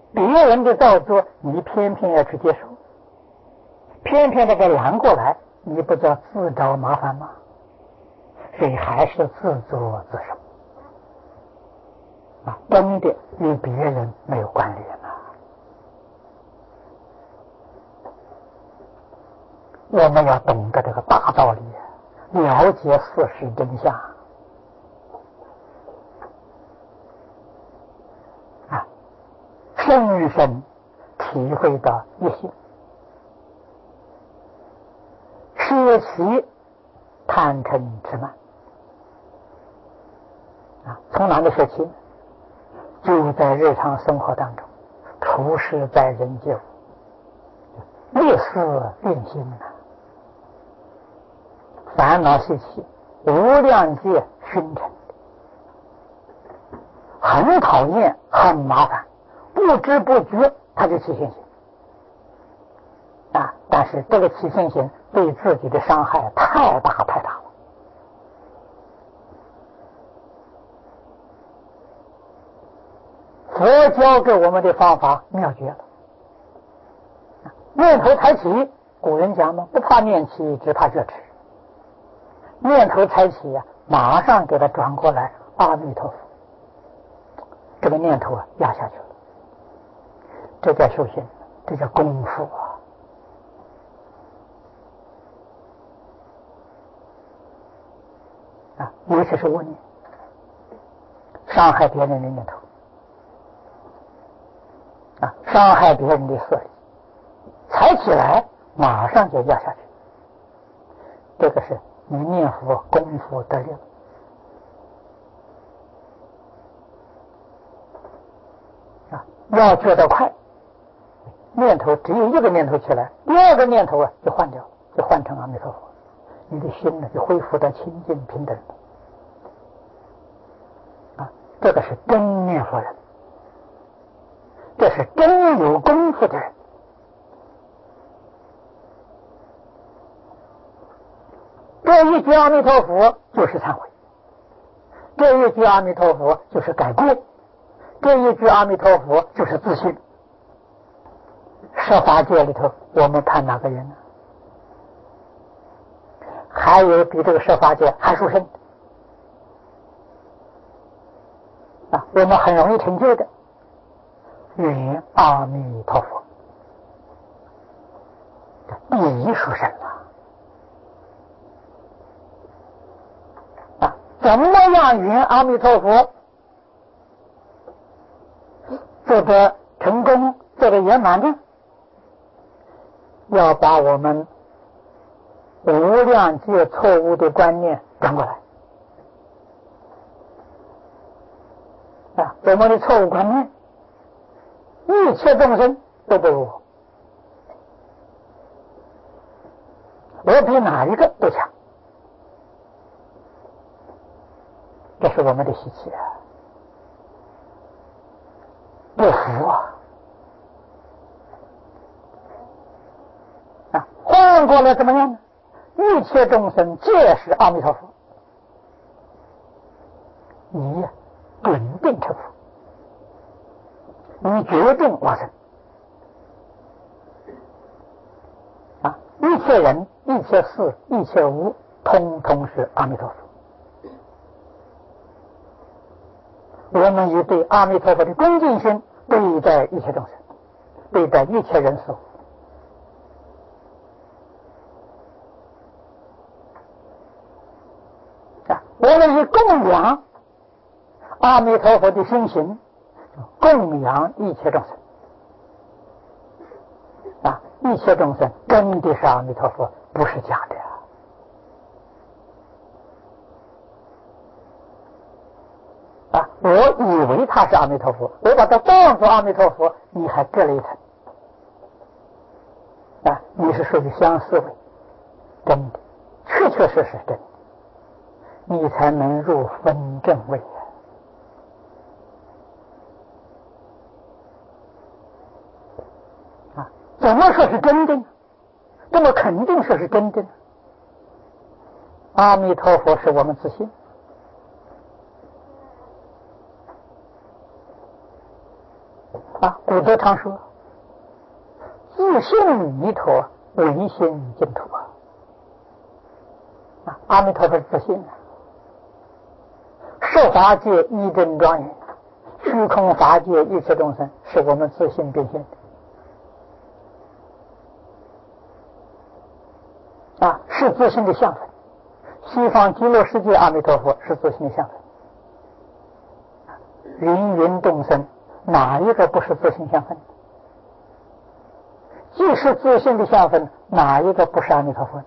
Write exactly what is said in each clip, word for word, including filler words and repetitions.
别人的造作，你偏偏要去接受，偏偏那个拦过来，你不叫自找麻烦吗？所以还是自作自受啊，真的与别人没有关联啊。我们要懂得这个大道理，了解事实真相啊，深深体会到一些舍弃贪嗔痴慢啊，从哪里舍弃？就在日常生活当中，处事在人间，立思练心啊，烦恼习气无量劫熏成，很讨厌，很麻烦，不知不觉他就起现行啊。但是这个起现行对自己的伤害太大太大了。佛教给我们的方法妙绝了，念头才起，古人讲嘛，不怕念起，只怕觉迟。念头才起呀、啊，马上给它转过来，阿弥陀佛，这个念头啊压下去了，这叫修行，这叫功夫啊。啊，尤其是恶念，伤害别人的念头啊，伤害别人的色力，才起来马上就压下去，这个是你念佛功夫得力啊，要觉得快，念头只有一个念头起来，第二个念头啊就换掉，就换成阿弥陀佛，你的心呢就恢复到清净平等啊，这个是真念佛人，这是真有功夫的人。这一句阿弥陀佛就是忏悔，这一句阿弥陀佛就是改过，这一句阿弥陀佛就是自信。十法界里头，我们看哪个人呢？还有比这个十法界还殊胜啊！我们很容易成就的，愿阿弥陀佛，第一殊胜啊！怎么样圆阿弥陀佛做得成功，做得圆满呢？要把我们无量劫错误的观念转过来啊！我们的错误观念，一切众生都不如我，我比哪一个都强，这是我们的习气啊，不服啊！啊，换过来怎么样呢？一切众生皆是阿弥陀佛，你呀、啊，准定成佛，你决定往生啊！一切人、一切事、一切物，通通是阿弥陀佛。我们以对阿弥陀佛的恭敬心对待一切众生，对待一切人事物啊！我们以供养阿弥陀佛的心行，供养一切众生啊！一切众生真的是阿弥陀佛，不是假的啊！啊，我以为他是阿弥陀佛，我把他当作阿弥陀佛，你还隔了一层啊！你是属于相思维，真的，确确实实真的，你才能入分正位啊！啊，怎么说是真的呢？怎么肯定说是真的呢？阿弥陀佛是我们自信。 啊，古德常说，自信弥陀，唯心净土啊！啊，阿弥陀佛自信啊，设法界一真庄严，虚空法界一切众生，是我们自信变现的啊，是自信的相分。西方极乐世界阿弥陀佛是自信的相分，芸芸众生哪一个不是自信相分？既是自信的相分，哪一个不是阿弥陀佛呢？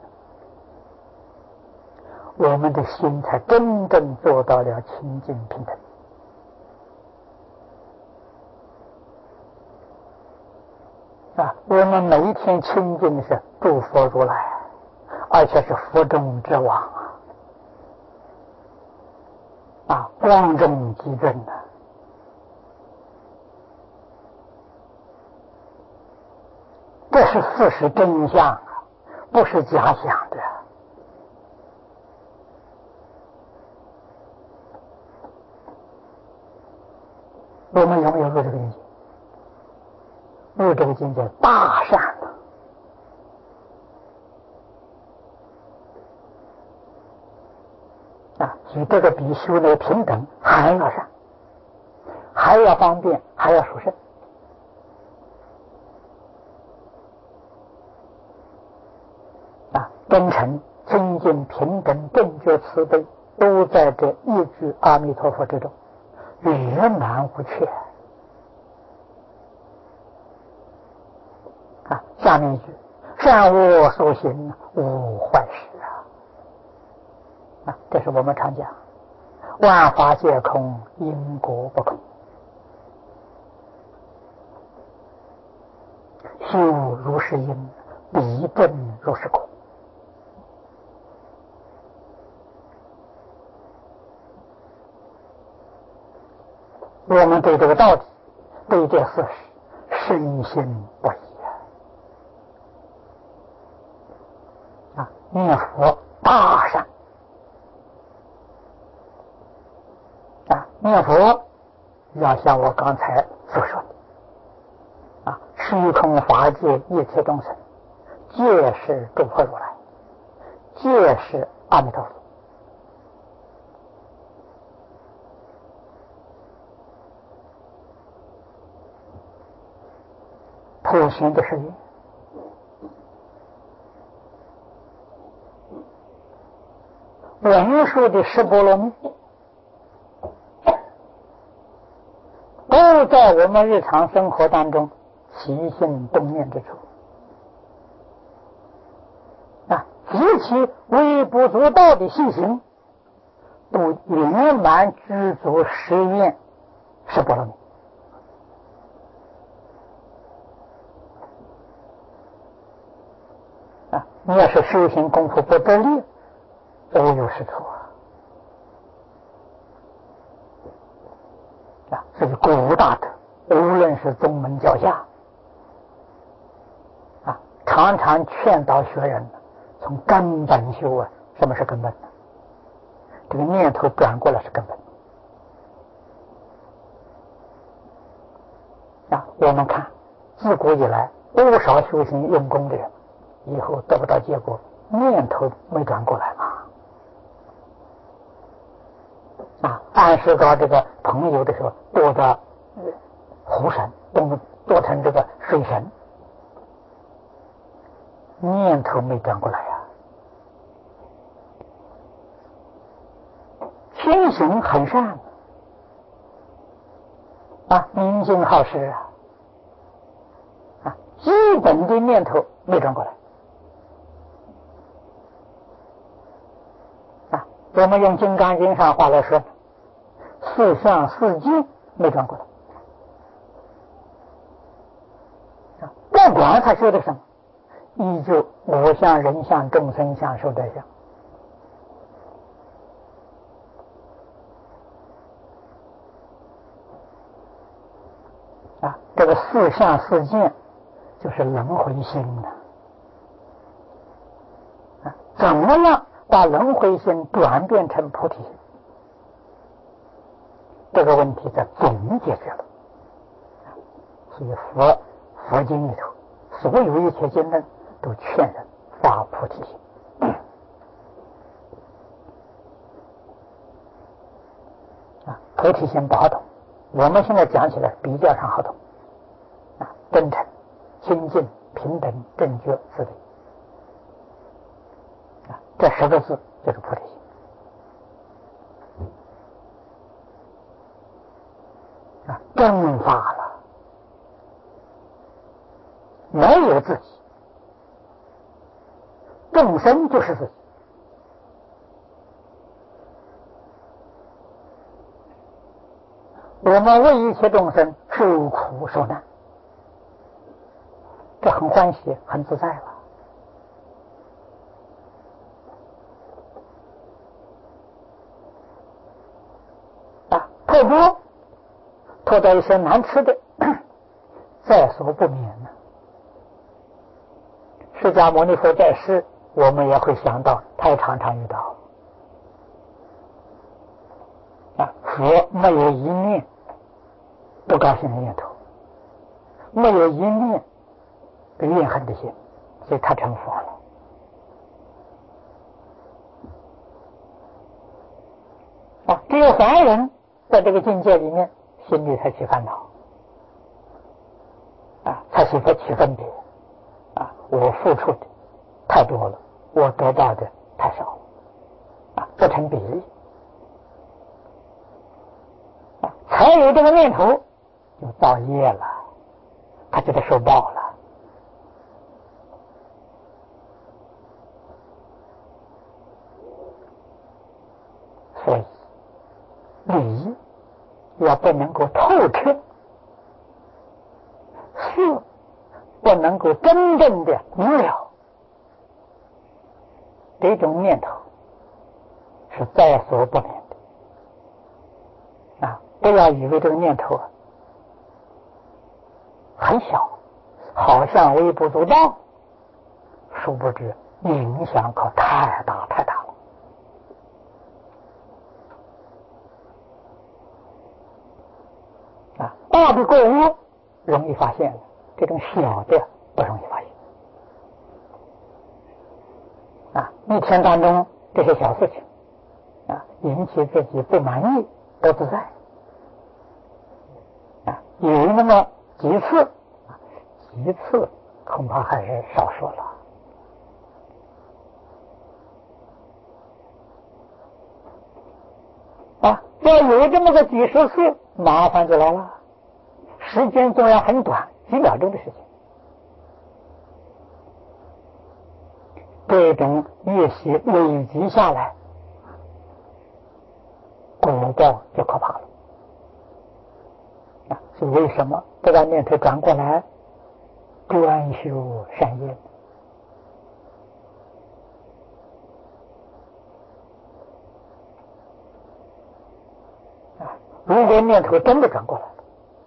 我们的心才真正做到了清净平等啊！我们每一天清净的是诸佛如来，而且是佛中之王啊！啊，光中极尊啊！这是事实真相啊，不是假想的。我们有没有入这个境界？入这个境界大善了啊！以这个比修那个平等还要善，还要方便，还要殊胜啊！真诚、清净、平等、正觉、慈悲，都在这一句阿弥陀佛之中，圆满无缺啊！下面一句，善恶所行，无坏事啊！啊，这是我们常讲，万法皆空，因果不空。修如是因，必证如是果。我们对这个道理，对这事实深信不疑啊！念佛大善啊！念佛要像我刚才所说的啊，虚空法界一切众生，皆是诸佛如来，皆是阿弥陀佛。普贤的誓愿，文殊的十波罗蜜，都在我们日常生活当中起心动念之处啊，极其微不足道的细行，都圆满具足十愿十波罗蜜。啊，你要是修行功夫不得力，无有是处啊！啊，所以古大德无论是宗门教下啊，常常劝导学人从根本修啊。什么是根本呢？这个念头转过来是根本啊！我们看自古以来多少修行用功的人，以后得不到结果，念头没转过来嘛。啊，暗示到这个朋友的时候，多的湖神，多多成这个水神，念头没转过来呀、啊。心行很善啊，明心好施啊，啊，基本的念头没转过来。我们用《金刚经》上话来说，四相四境没转过来。不管他说的什么，依旧我相、人相、众生相、寿者相。啊，这个四相四境就是轮回心的。啊，怎么样把轮回心转变成菩提心？这个问题在总解决了。 所以佛佛经里头所有一切经论都劝人发菩提心。啊，菩提心不好懂，我们现在讲起来比较上好懂。啊，真诚、清净、平等、正觉、慈悲。啊，这十个字就是菩提心。啊，真发了，没有自己，众生就是自己。我们为一切众生受苦受难，这很欢喜，很自在了。啊，透多，透到一些难吃的，在所不免呢。释迦牟尼佛在世，我们也会想到，他也常常遇到。啊，佛没有一念不高兴的念头，没有一念怨恨的心，所以他成佛了。啊，只有凡人在这个境界里面，心里才起烦恼，啊，才起起分别，啊，我付出的太多了，我得到的太少了，啊，不成比例，啊，才有这个念头，就造业了，他就得受报了。所以理要不能够透彻，事不能够真正的明了，这种念头是在所不免的。啊，不要以为这个念头很小，好像微不足道，殊不知影响可太大太大了。啊，大的过恶容易发现，这种小的不容易发现。啊，一天当中这些小事情，啊，引起自己不满意、不自在，啊，有那么几次，啊，几次恐怕还是少说了。啊，要有这么个几十次，麻烦就来了。时间虽然很短，几秒钟的事情，这种业习累积下来，果报就可怕了。啊，所以为什么不把念头转过来，专修善业？啊，如果念头真的转过来了，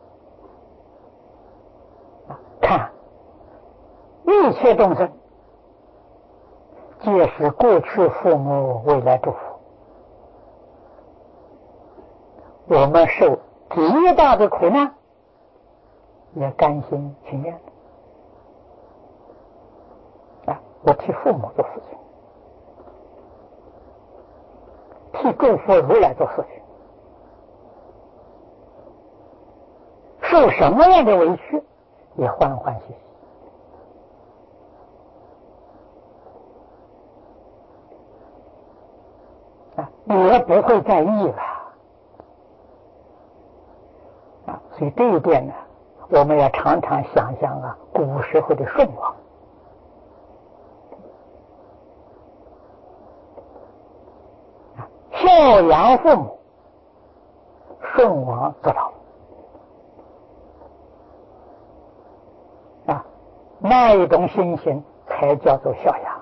啊，看一切众生皆是过去父母未来祝福，我们受极大的苦难也甘心情愿的。啊，我替父母做事情，替诸佛如来做事情，受什么样的委屈也欢欢喜喜。啊，也不会在意了。啊，所以这一点呢，我们要常常想想啊，古时候的舜王，啊，孝养父母，舜王做到了。啊，那一种心情才叫做孝养。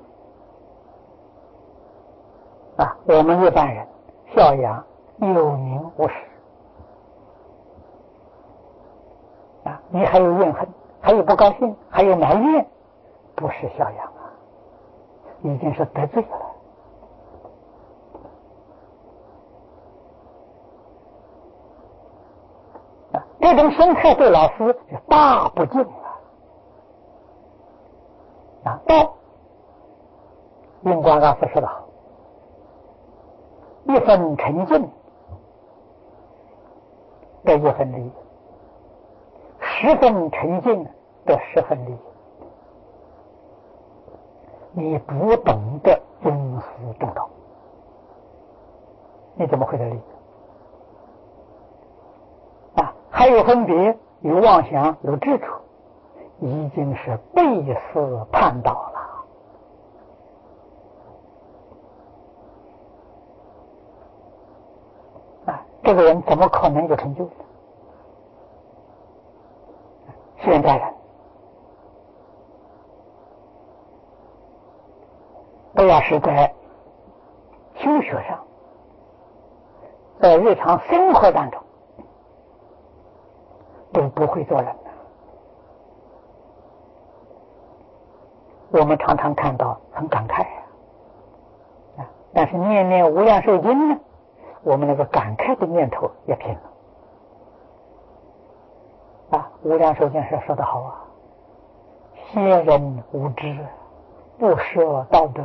啊，我们一般人孝养有名无实。啊，你还有怨恨，还有不高兴，还有埋怨，不是孝养啊，已经是得罪了。啊， 这种心态对老师是大不敬了啊！道，印光大师说得好，一分沉静得一分利益，十分沉静得十分利益。你不懂得因思正道，你怎么会得利益啊？还有分别，有妄想，有执着，已经是背思叛道了啊！这个人怎么可能有成就呢？现在人不要是在修学上，在日常生活当中都不会做人了。我们常常看到很感慨啊，但是念念无量寿经呢，我们那个感慨的念头也停了啊。无量寿经上说得好啊，先人无知，不舍道德，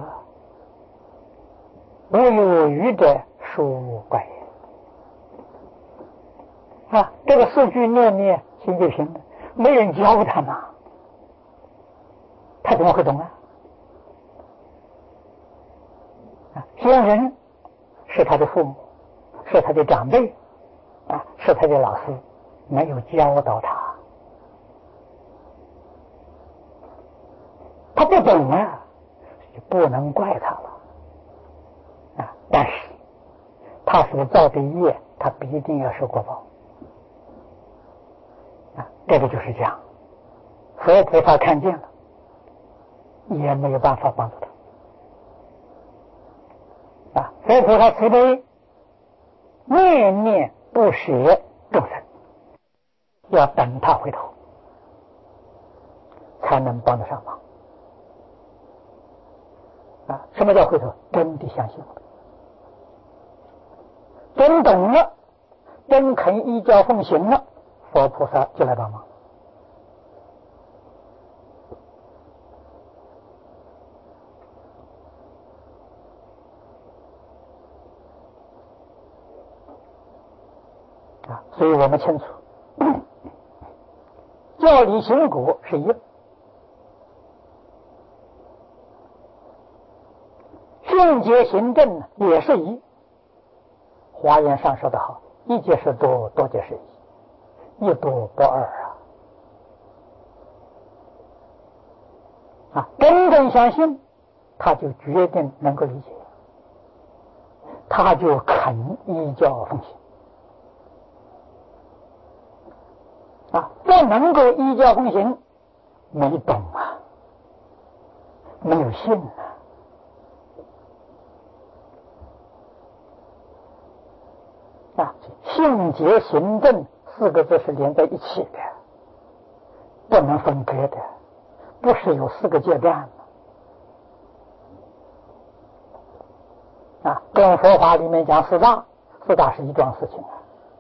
无有余者，殊怪也啊。这个四句念念心就行了，没人教他嘛，他怎么会懂啊？啊，先人是他的父母，是他的长辈啊，是他的老师，没有教导他，他不懂啊，就不能怪他了啊。但是他所造的业，他必定要受果报啊。这个就是这样，佛菩萨看见了，也没有办法帮助他啊。佛菩萨慈悲，念念不舍众生，要等他回头，才能帮得上忙啊。什么叫回头？真的相信了，真懂了，真肯依教奉行了，佛菩萨就来帮忙啊。所以我们清楚，教理行果是一，训诫行正也是一。华严上说得好，一皆是多，多皆是一，一多不二啊！啊，真正相信，他就决定能够理解，他就肯依教奉行啊！不能够依教奉行，没懂啊，没有信啊。啊，信解行正四个字是连在一起的，不能分割的，不是有四个阶段吗？啊，跟佛法里面讲四大，四大是一桩事情啊，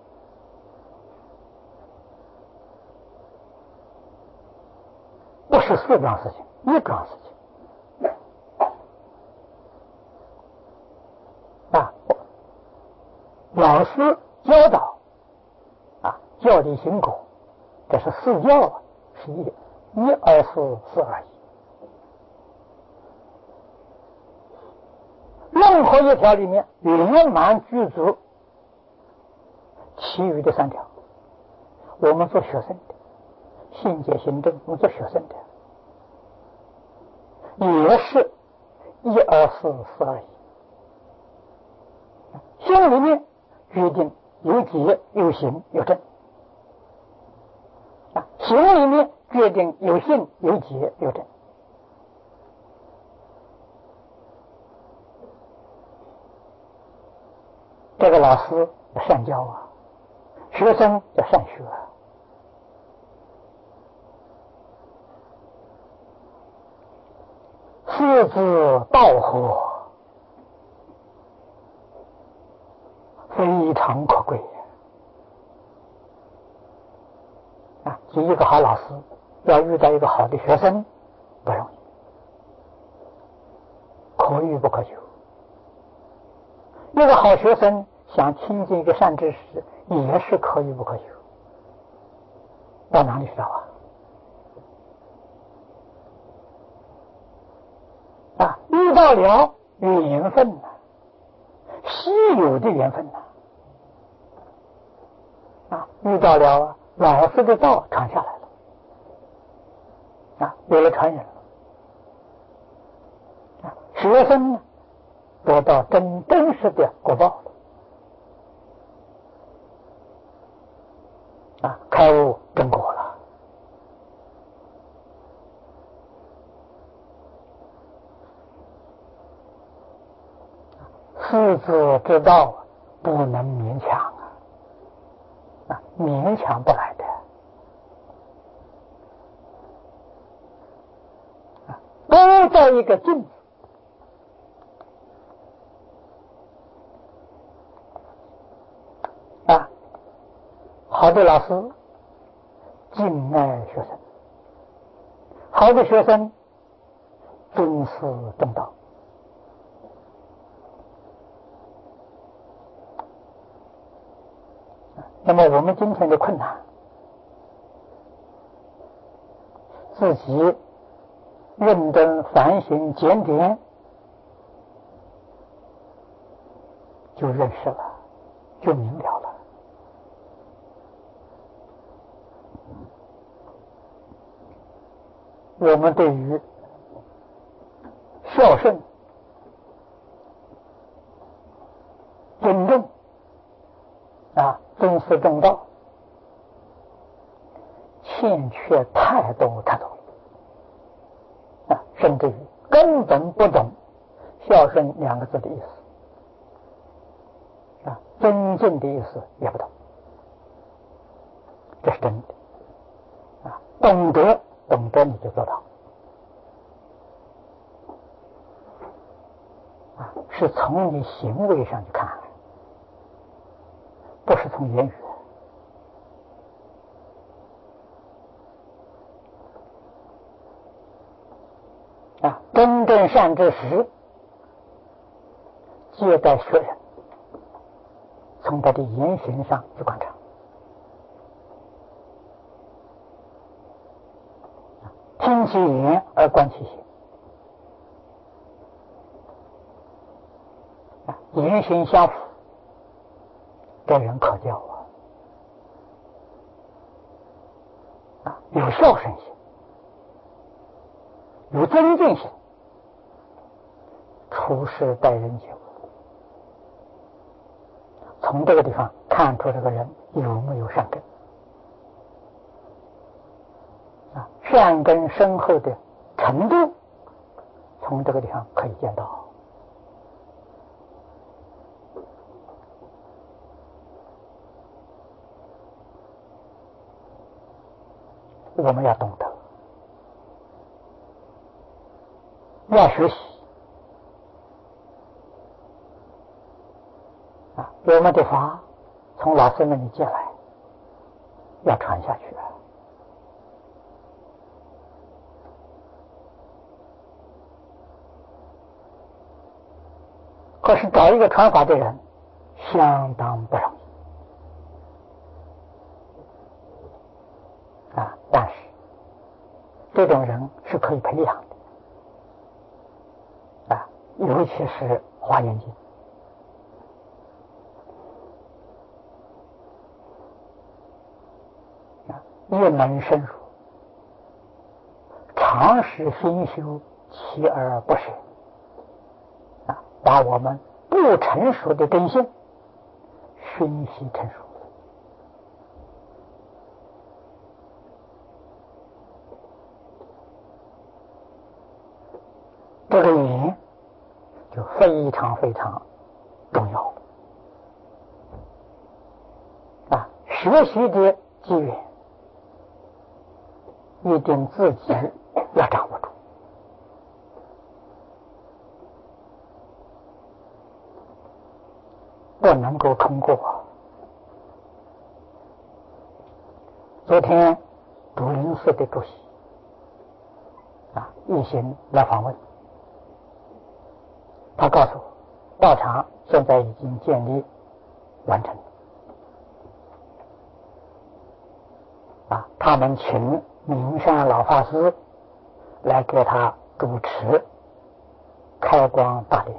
不是四桩事情，一桩事情啊。老师教导啊，教理行果，这是四教啊，是一一二四四二一。任何一条里面圆满具足其余的三条，我们做学生的信解行正，我们做学生的也是一二四四二一。心里面决定有解有行有正啊，行里面决定有信有解有正。这个老师要善教啊，学生要善学啊。四字道合非常可贵啊，就一个好老师要遇到一个好的学生不容易，可遇不可求。一个好学生想亲近一个善知识也是可遇不可求，到哪里去找啊？啊，遇到了缘分呐、啊，稀有的缘分呐、啊，啊，遇到了啊，老师的道传下来了，啊，有了传人了，啊，学生呢得到真真实的果报了，啊，开悟正果了。师子之道不能勉强啊，啊，勉强不来的啊，都在一个境。啊，好的老师敬爱学生，好的学生尊师重道。那么我们今天的困难，自己认真反省检点，就认识了，就明了了。我们对于孝顺、尊重啊，尊师重道，欠缺太多太多啊，甚至于根本不懂孝顺两个字的意思啊，尊敬的意思也不懂，这是真的啊，懂得懂得你就做到啊，是从你行为上去看，不是从言语啊。真正善知识接待学人，从他的言行上去观察，听其言而观其行啊，言行相符，这人可教啊，啊，有孝顺心，有尊敬心，处事待人接物，从这个地方看出这个人有没有善根啊，善根深厚的程度，从这个地方可以见到。我们要懂得，要学习啊，我们的法从老师那里借来，要传下去啊。可是找一个传法的人相当不容易啊，但是这种人是可以培养的啊，尤其是华严经啊，一门深入，常时熏修，锲而不舍啊，把我们不成熟的根性熏习成熟。这个言就非常非常重要啊！学习的机缘一定自己要掌握住，不能够通过。昨天竹林寺的主席啊，一行来访问。他告诉我，道场现在已经建立完成啊，他们请明山老法师来给他主持开光大典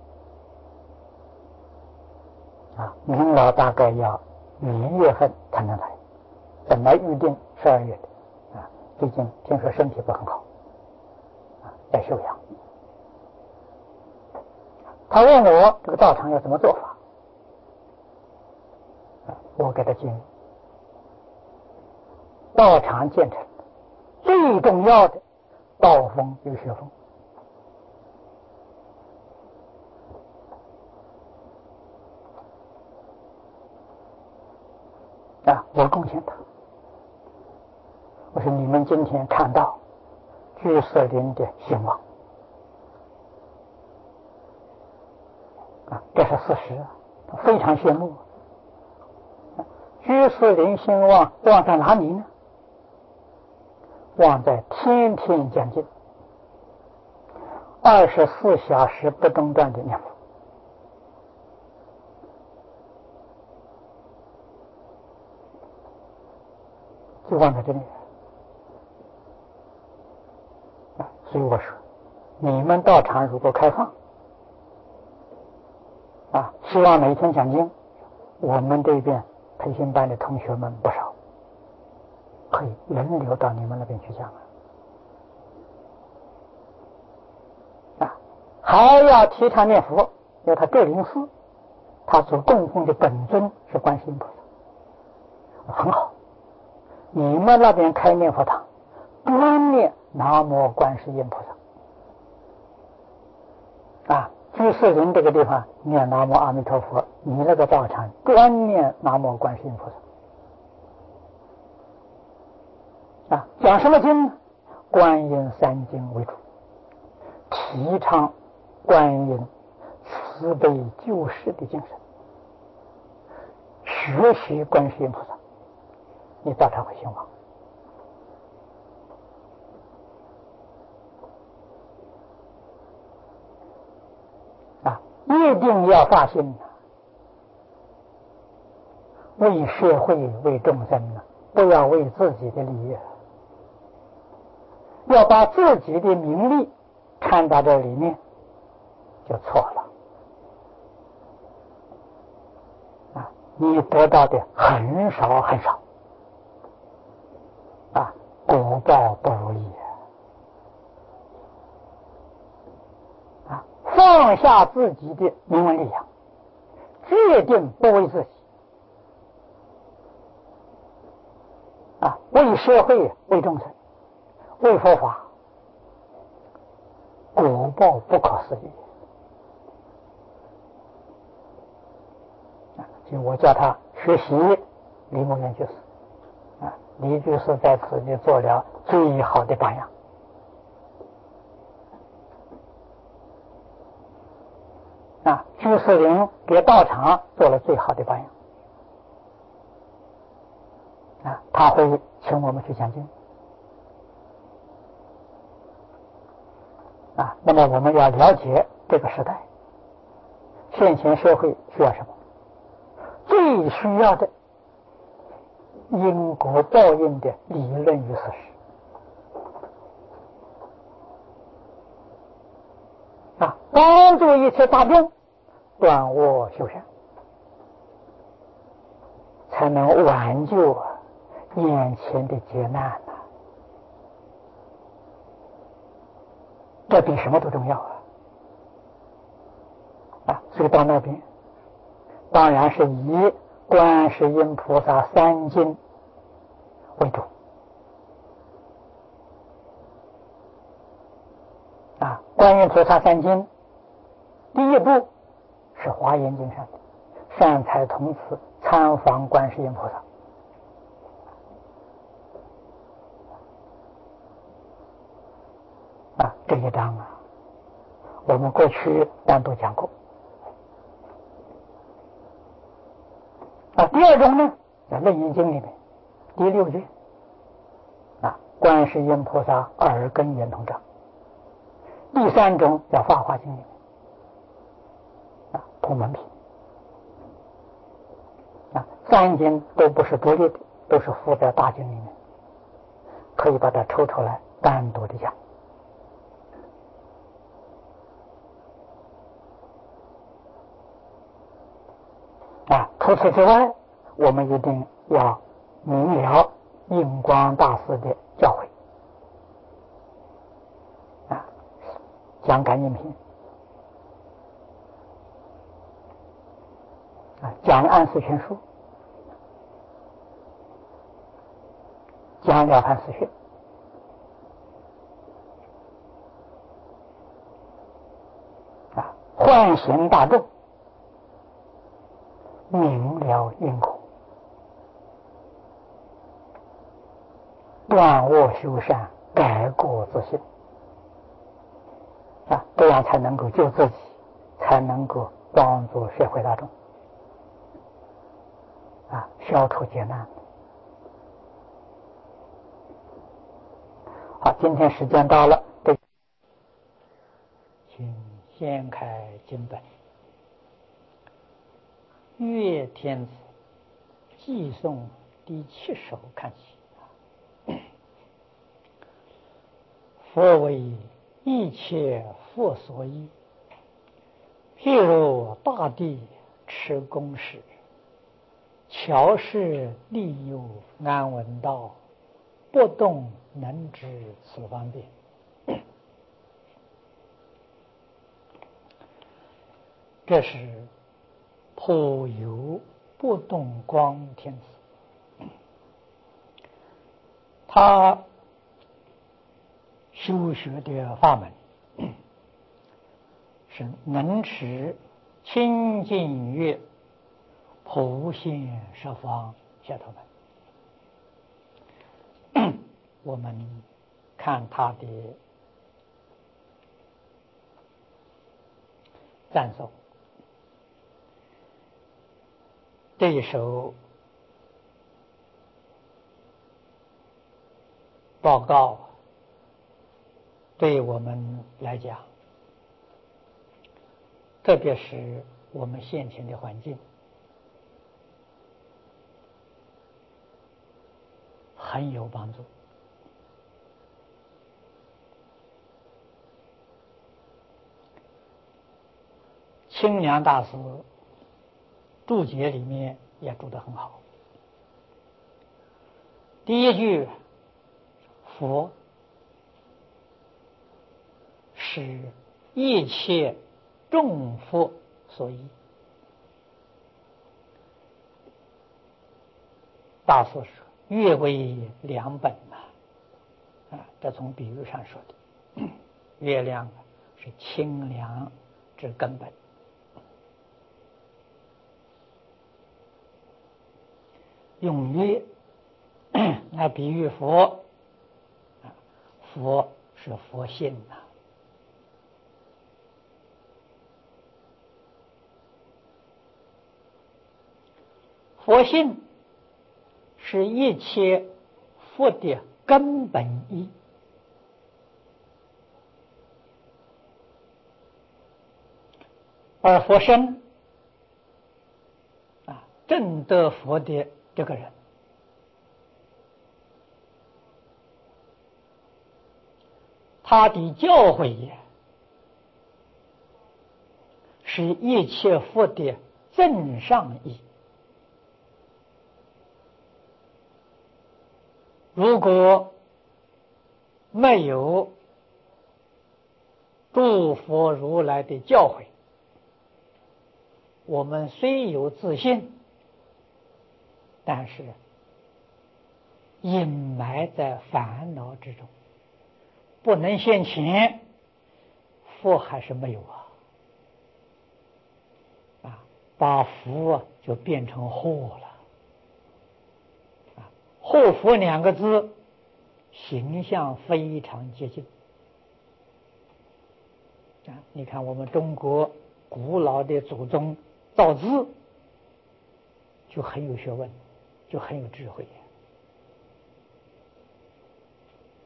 啊，明老大概要一月份才能来，本来预定十二月的啊，最近听说身体不很好啊，在休养。他问我这个道场要怎么做法啊，我给他建议，道场建成最重要的道风与学风啊，我贡献他。我说你们今天看到居士林的兴旺啊，这是事实啊，非常羡慕。居士林兴旺旺在哪里呢？旺在天天讲经，二十四小时不中断的念佛。就旺在这里啊，所以我说，你们道场如果开放啊，希望每天讲经，我们这边培训班的同学们不少，可以轮流到你们那边去讲啊。还要提倡念佛，因为他各灵寺，他所供奉的本尊是观世音菩萨，很好。你们那边开念佛堂，专念南无观世音菩萨啊。居士林这个地方念南无阿弥陀佛，你那个道场专念南无观世音菩萨啊。讲什么经呢？观音三经为主，提倡观音慈悲救世的精神，学习观世音菩萨，你道场会兴旺啊！一定要发心，为社会为众生，不要为自己的利益，要把自己的名利看到这里面就错了啊！你得到的很少很少啊，果报不如意啊！放下自己的名闻利养，决定不为自己啊，为社会为众生为佛法，果报不可思议啊！就我叫他学习李牧原居士啊，李居士在此就做了最好的榜样啊，居士林给道场做了最好的榜样啊，他会请我们去讲经啊。那么我们要了解这个时代，现前社会需要什么？最需要的因果报应的理论与事实啊，帮助一切大众断恶修善，才能挽救眼前的劫难啊！这比什么都重要啊！啊，所以到那边当然是以观世音菩萨三经为主啊。观音菩萨三经第一部是华严经上的善财童子参访观世音菩萨啊，这一章啊，我们过去单独讲过啊。第二种呢，在楞严经里面第六卷观世音菩萨耳根圆通章。第三种叫法华经里面啊，同门品啊，三经都不是独立的，都是附在大经里面，可以把它抽出来单独的讲。啊，除此之外，我们一定要明了印光大师的教诲啊，讲感应品啊，讲安世全书，讲了凡四训啊，唤醒大众，明了因果，断恶修善，改过自新啊，这样才能够救自己，才能够帮助社会大众啊，消除劫难。好，今天时间到了，对，请掀开经本，月天子寄颂第七首看起。佛为一切佛所依，譬如大地持公事，乔氏利诱安闻道，不动能知此方便。这是颇有不动光天子，他修学的法门是能持清净月，普现十方解脱门。我们看他的赞颂，这一首报告对我们来讲，特别是我们现前的环境，很有帮助。清凉大师注解里面也注得很好。第一句，佛是一切众佛所依。大师说，月为两本呐，啊，这从比喻上说的，月亮是清凉之根本。用月来比喻佛，佛是佛性呐。佛性是一切佛的根本义，而佛身啊，证得佛的这个人，他的教诲也是一切佛的正上义。如果没有诸佛如来的教诲，我们虽有自信，但是隐埋在烦恼之中，不能现前，佛还是没有啊！啊，把福就变成祸了。啊，祸福两个字形象非常接近。啊，你看我们中国古老的祖宗造字，就很有学问，就很有智慧。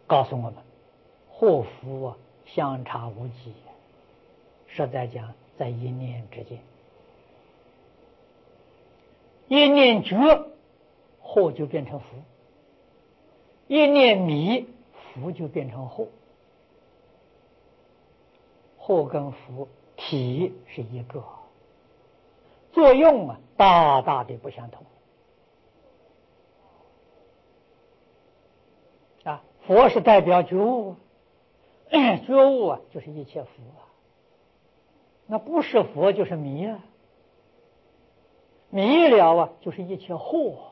告诉我们，祸福啊相差无几，实在讲在一念之间。一念觉，祸就变成福；一念迷，福就变成祸。祸跟福体是一个，作用啊大大的不相同。啊，佛是代表觉悟，觉悟啊就是一切福啊。那不是佛就是迷啊，迷了啊就是一切祸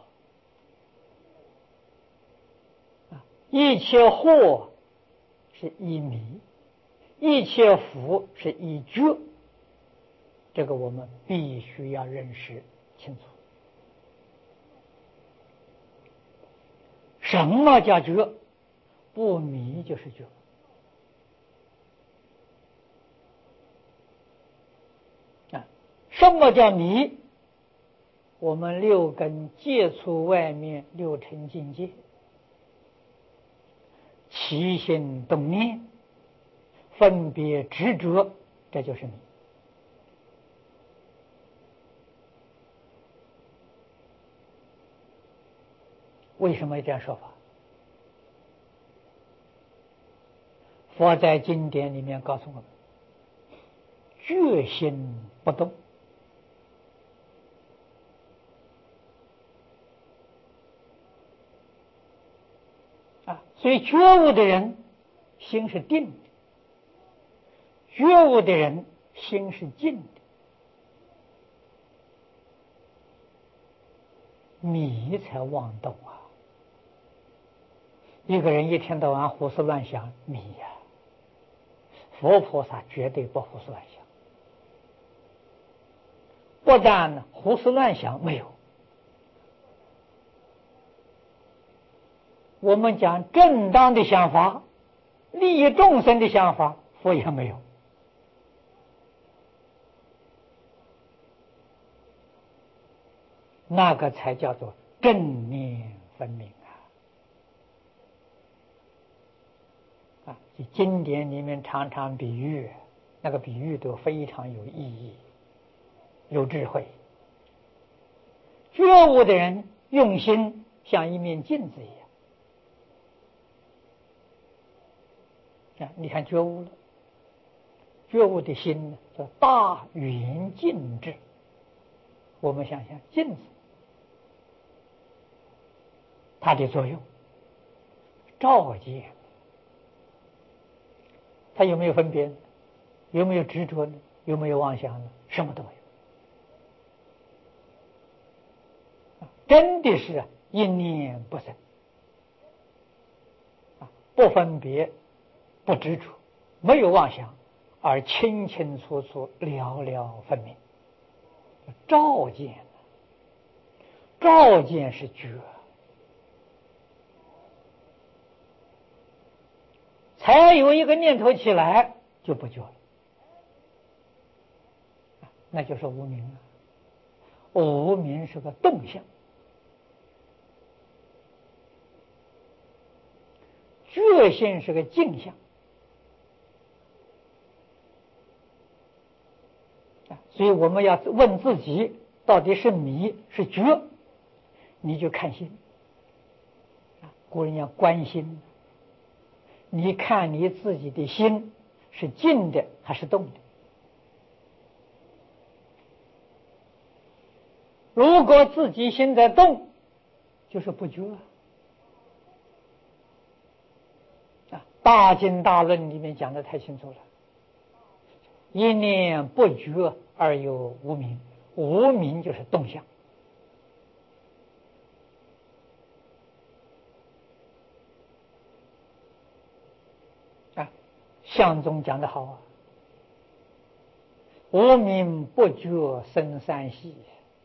啊，一切祸是一迷，一切福是一觉，这个我们必须要认识清楚。什么叫觉？不迷就是觉。啊，什么叫迷？我们六根接触外面六尘境界，起心动念，分别执着，这就是迷。为什么这样说法？佛在经典里面告诉我们，觉心不动。啊，所以觉悟的人心是定的，觉悟的人心是静的。迷才妄动啊！一个人一天到晚胡思乱想，迷呀、啊！佛菩萨绝对不胡思乱想，不但胡思乱想没有，我们讲正当的想法、利益众生的想法，佛也没有。那个才叫做正念分明啊！啊，经典里面常常比喻，那个比喻都非常有意义、有智慧。觉悟的人用心像一面镜子一样啊！你看觉悟了，觉悟的心呢叫大圆镜智。我们想想镜子，它的作用照见，它有没有分别？有没有执着呢？有没有妄想呢？什么都没有，真的是一念不生，不分别，不执着，没有妄想，而清清楚楚、了了分明。照见，照见是觉，才有一个念头起来就不觉了，那就是无明了。无明是个动向，觉性是个静向。所以我们要问自己，到底是迷是觉？你就看心。古人讲观心，你看你自己的心是静的还是动的？如果自己心在动，就是不觉。啊，大经大论里面讲的太清楚了，一念不觉而有无明，无明就是动向。啊，相宗讲得好啊，无明不觉生三细。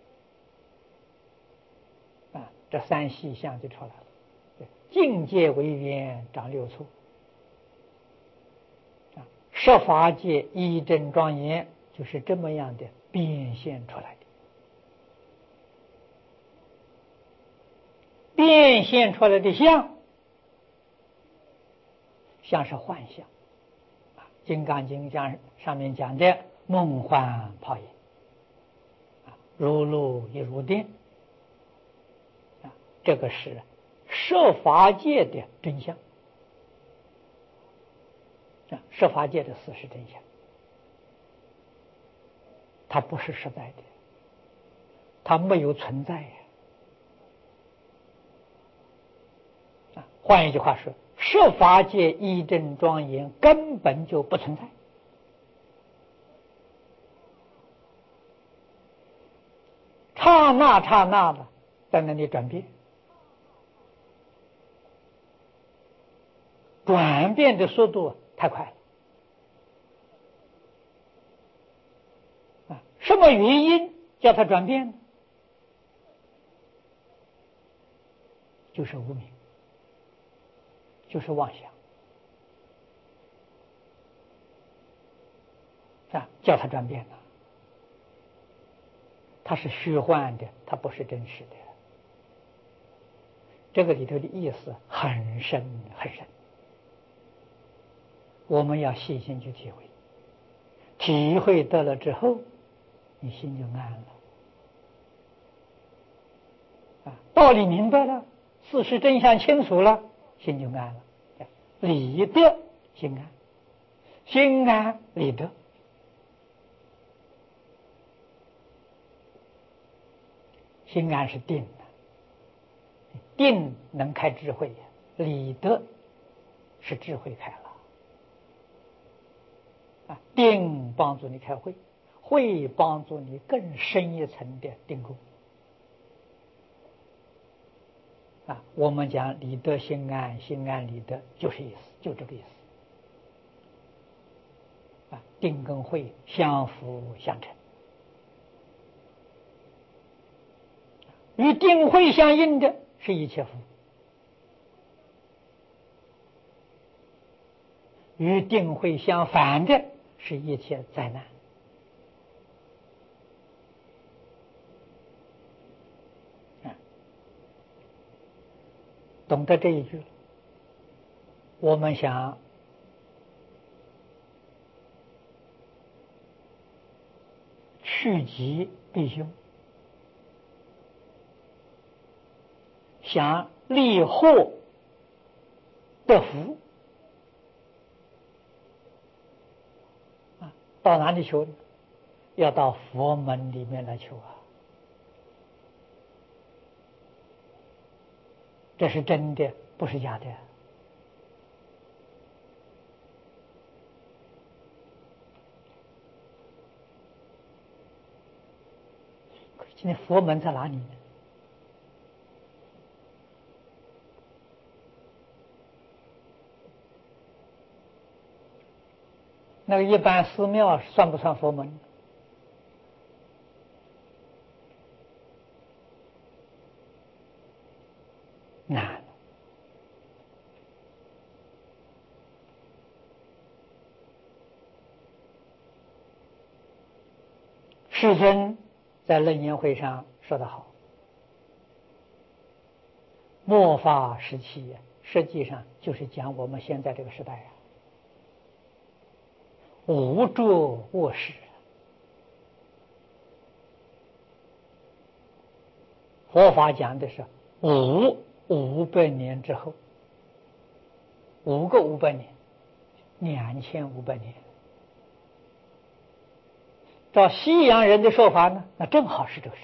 啊，这三细相就出来了。境界为缘长六处，啊，十法界一真庄严，就是这么样的变现出来的。变现出来的相， 像是幻象。啊，《金刚经》讲上面讲的梦幻泡影，啊，如露亦如电，啊，这个是设法界的真相，啊，设法界的事实真相，它不是实在的，它没有存在呀。啊，换一句话说，设法界一真庄严根本就不存在，刹那刹那的在那里转变，转变的速度太快了。啊，什么原因叫它转变呢？就是无明，就是妄想啊，叫它转变了。它是虚幻的，它不是真实的。这个里头的意思很深很深，我们要细心去体会，体会得了之后，你心就安了。啊，道理明白了，事实真相清楚了，心就安了。理得心安，心安理得。心安是定的，定能开智慧，理得是智慧开了。啊，定帮助你开慧，慧帮助你更深一层的定功。啊，我们讲理得心安，心安理得，就是意思，就这个意思。啊，定跟慧相辅相成，与定慧相应的是一切福，与定慧相反的是一切灾难。啊，懂得这一句，我们想趋吉避凶，想利祸得福，啊，到哪里求呢？要到佛门里面来求啊！这是真的，不是假的。今天佛门在哪里呢？那个一般寺庙算不算佛门？难。世尊在楞严会上说得好，末法时期实际上就是讲我们现在这个时代啊，无着卧室。佛法讲的是五五百年之后，五个五百年，两千五百年。照西洋人的说法呢，那正好是这个时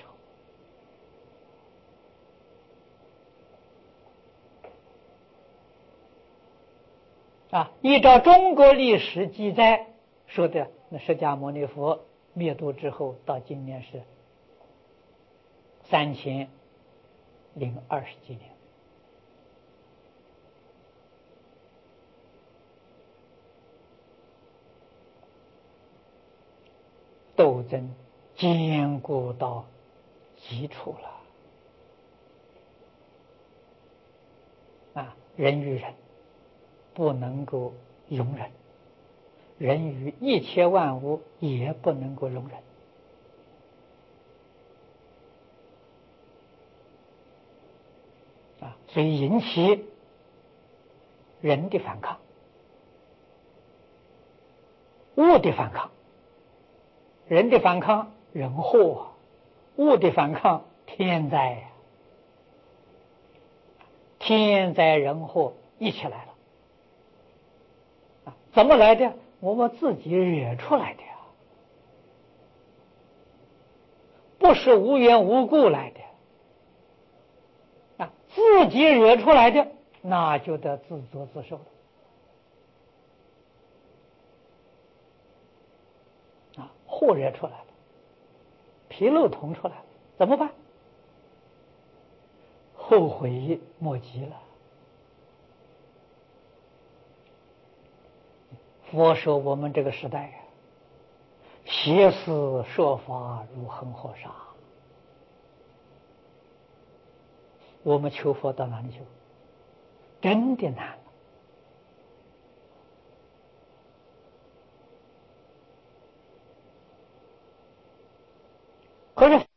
候。啊，依照中国历史记载说的，那释迦牟尼佛灭度之后，到今年是三千零二十几年。斗争坚固到极处了啊！人与人不能够容忍，人与一切万物也不能够容忍啊！所以引起人的反抗物的反抗，人的反抗人祸，物的反抗天灾呀，天灾人祸一起来了。啊，怎么来的？我们自己惹出来的呀，不是无缘无故来的。啊，自己惹出来的，那就得自作自受了。啊，祸惹出来了，纰漏捅出来了，怎么办？后悔莫及了。佛说我们这个时代啊，邪思说法如恒河沙。我们求佛到哪里求？真的难了。可是